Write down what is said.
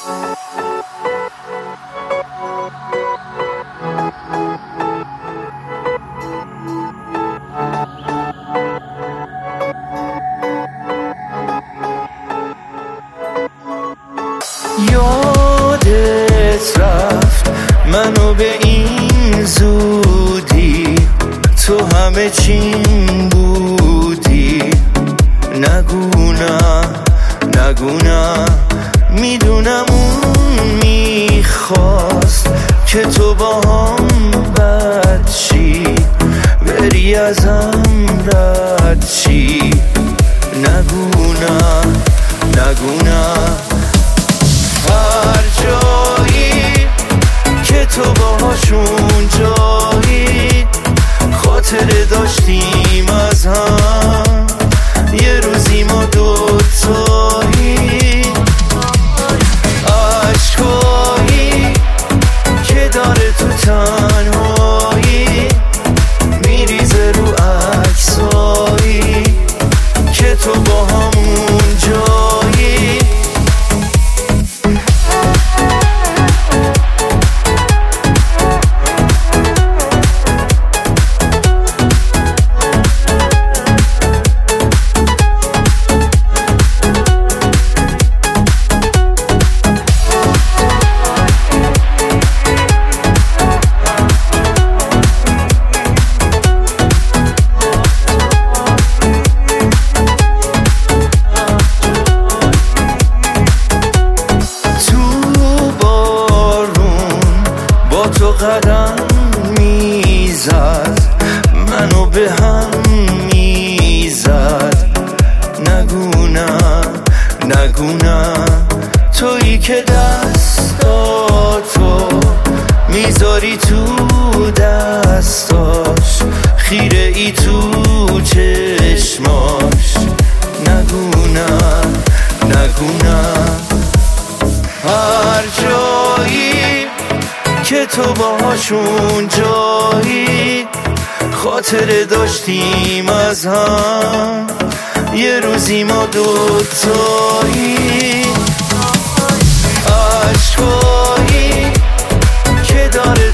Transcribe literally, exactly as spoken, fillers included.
یادت رفت منو به این زودی، تو همه چیم بودی. نگو نه نگو نه، میدونم اون میخواست که تو با هم بد شی، بری ازم رد شی. نگو نه نگو نه، هر جایی که تو باهاشون جایی خاطره داشتیم از هم، یه روزی ما دوتایی. عشقایی که داره تو تنهایی میریزه رو عکسایی که تو با همون جایی. تو قدم میزد منو به هم میزد. نگو نه نگو نه، تویی که دستاتو میذاری تو دستاش، خیره ای تو چشماش. نگو نه نگو نه، هر جایی که تو باهاشون جایی خاطره داشتیم از هم، یه روزی ما دوتایی. عشقایی که داره